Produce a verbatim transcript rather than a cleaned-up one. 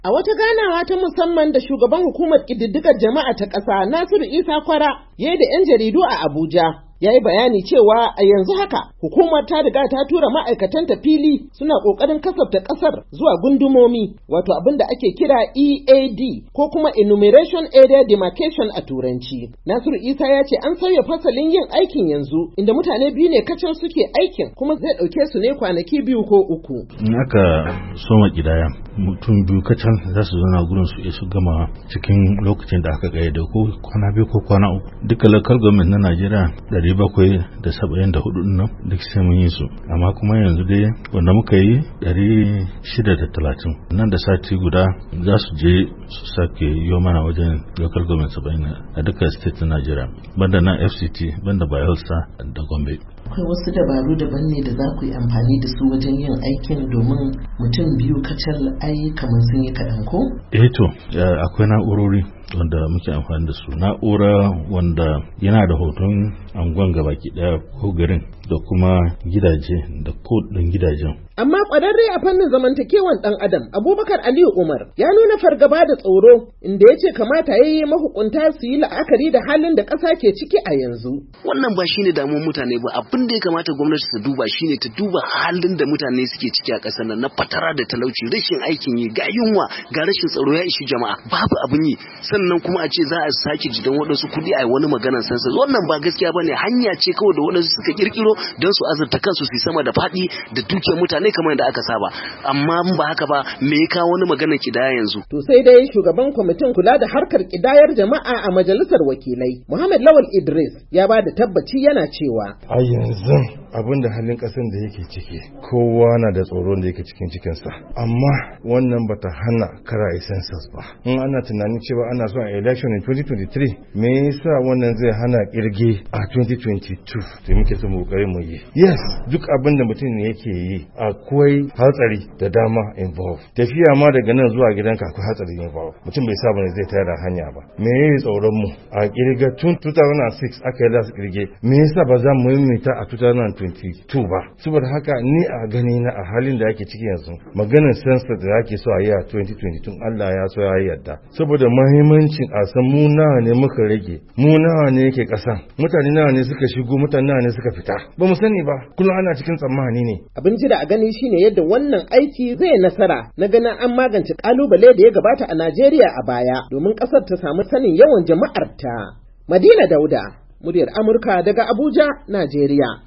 A wata ganawa ta musamman da shugaban hukumar ƙididdigar jama'a ta ƙasa Nasiru Isa Kwara ya yi da 'yan jaridu a Abuja, ya yi bayani cewa a yanzu haka hukumar ta riga ta tura ma'aikatanta fili suna ƙoƙarin kasafta ƙasar zuwa gundumomi, wato abin da ake kira E A D ko kuma Enumeration Area Demarcation a Turanci. Nasiru Isa ya ce an sauya fasalin yin aikin yanzu inda mutane biyu ne kacal suke aikin kuma zai ɗauke su ne kwanaki biyu ko uku. In aka soma ƙidaya mutum biyu kacal za su zauna gurin su su gama cikin lokacin da aka gaida ko kwana biyu ko kwana uku. Duka local government na Najeriya ɗari bakwai da saba'in da hudu nan duk sai mun yi su, amma kuma yanzu dai wanda muka yi ɗari shida da talatin nan da sati guda za su je su sake yi mana wajen local government saba'in a duka state na Najeriya, banda na F C T, banda Bayelsa da Gombe. Akwai wasu dabaru daban ne da za ku yi amfani da su wajen yin aikin domin mutum biyu kacal ai kamar sun yi kaɗan ko? Eh to, akwai na'urori wanda muke amfani da su. Na'ura wanda yana da hoton angon gabaki daya ko garin da kuma gidaje da kodin gidajen. Amma ƙwararre a fannin zamantakewan ɗan adam Abubakar Aliyu Umar ya nuna fargaba da tsoro inda ya ce kamata ya yi mahukunta su yi la'akari da halin da ƙasa ke ciki a yanzu. Wannan ba shine damuwar mutane ba, abin da ya kamata gwamnati ta duba shine ta duba halin da mutane suke ciki a ƙasar nan na fatara da talauci, rashin aikin yi, ga yunwa, ga rashin tsaro ya ishi jama'a, babu abin yi, sannan kuma a ce za a sake jidan waɗansu kuɗi a yi wani maganar sansa. Wannan ba gaskiya bane, hanya ce kawai da waɗansu suka kirkiro don su azurta kansu su sama da faɗi da dukiyar mutane kamar da aka saba, amma ba haka ba me ya kawo wani maganar kidaya yanzu. To sai dai shugaban kwamitin kula da harkar kidayar jama'a a majalisar wakilai Muhammad Lawal Idris ya ba da tabbaci yana cewa a yanzu abin da halin kasan da yake ciki kowa na da tsoron da yake cikin cikinsa, amma wannan bata hana kara census ba. In ana tunanin cewa ana son a election in twenty twenty-three, me yasa wannan zai hana kirge a twenty twenty-two da muke son kokarin mu yi? Yes, duk abin da mutum ne yake yi akwai hatsari da dama involve. Tafiya ma daga nan zuwa gidanka akwai hatsari involve. Mutum bai saba ne zai tayar da hanya ba. Me yayi tsoron mu a kirga tun two thousand six aka yi da su kirge, me yasa ba za mu yi ta a two thousand twenty-two ba? Saboda haka ni a gani na a halin da ake ciki yanzu maganar census da ake so a yi a twenty twenty-two Allah ya so ya yarda, saboda muhimmancin a san mu nawa ne muka rage, mu nawa ne yake kasan, mutane nawa ne suka shigo, mutane nawa ne suka fita, ba mu sani ba, kullum ana cikin tsammani ne. Abin jira a gani shine yadda wannan aiki zai nasara na ganin an magance kalubale da ya gabata a Najeriya a baya domin kasar ta samu sanin yawan jama'arta. Madina Dauda, muryar Amurka daga Abuja, Najeriya.